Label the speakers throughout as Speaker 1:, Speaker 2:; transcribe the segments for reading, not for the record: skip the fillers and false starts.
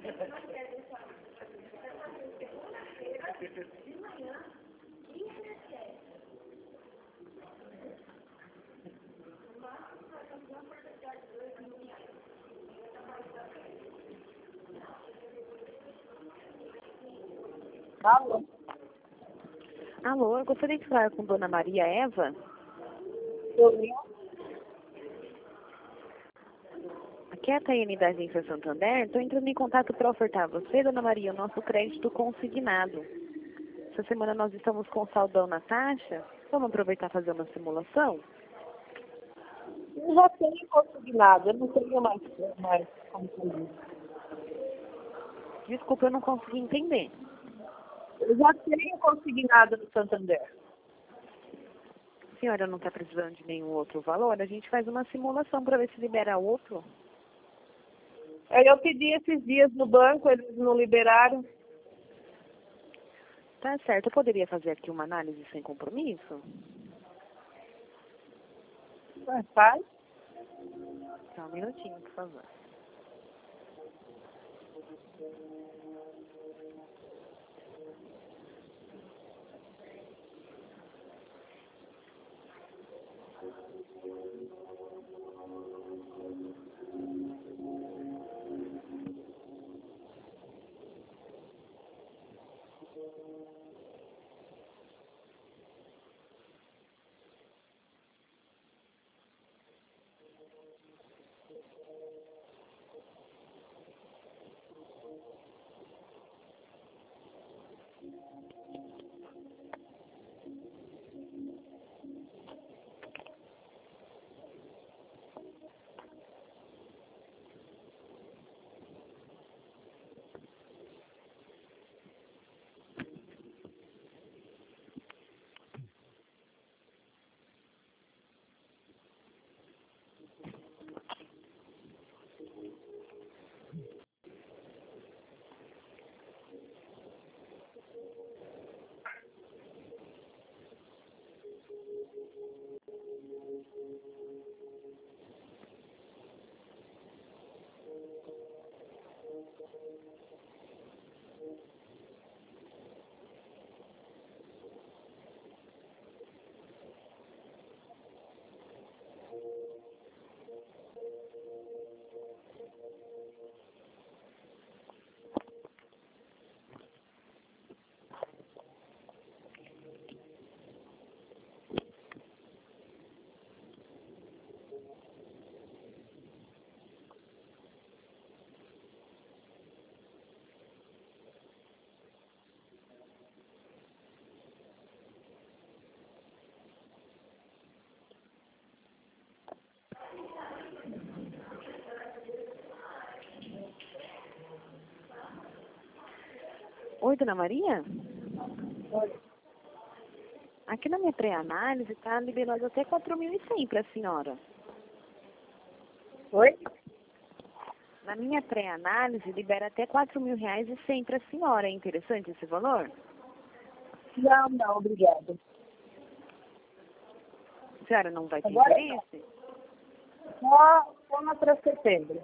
Speaker 1: Alô?
Speaker 2: Alô, eu gostaria de falar com Dona Maria Eva. Aqui é a Taiane da Agência Santander. Estou entrando em contato para ofertar a você, Dona Maria, o nosso crédito consignado. Essa semana nós estamos com saldão na taxa. Vamos aproveitar e fazer uma simulação?
Speaker 1: Eu já tenho consignado, eu não tenho mais como fazer.
Speaker 2: Desculpa, eu não consegui entender.
Speaker 1: Eu já tenho consignado no Santander.
Speaker 2: A senhora não está precisando de nenhum outro valor? A gente faz uma simulação para ver se libera outro.
Speaker 1: Eu pedi esses dias no banco, eles não liberaram.
Speaker 2: Tá certo. Eu poderia fazer aqui uma análise sem compromisso?
Speaker 1: Faz?
Speaker 2: Só um minutinho, por favor. Oi, Dona Maria?
Speaker 1: Oi.
Speaker 2: Aqui na minha pré-análise está liberado até 4.100 para a senhora.
Speaker 1: Oi?
Speaker 2: Na minha pré-análise libera até R$ 4.100 para a senhora. É interessante esse valor?
Speaker 1: Não, obrigada.
Speaker 2: A senhora não vai ter
Speaker 1: Agora
Speaker 2: interesse?
Speaker 1: Só lá para setembro.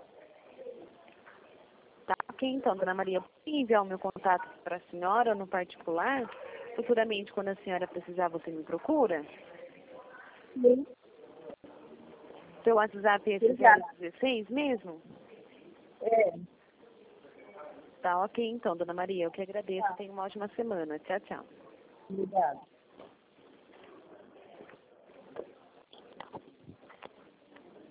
Speaker 2: Tá, ok, então, Dona Maria, pode enviar o meu contato para a senhora no particular? Futuramente, quando a senhora precisar, você me procura?
Speaker 1: Sim.
Speaker 2: Seu WhatsApp é esse
Speaker 1: Obrigada.
Speaker 2: 016 mesmo?
Speaker 1: É.
Speaker 2: Tá, ok, então, Dona Maria, eu que agradeço.
Speaker 1: Tá.
Speaker 2: Tenha uma ótima semana. Tchau, tchau.
Speaker 1: Obrigada.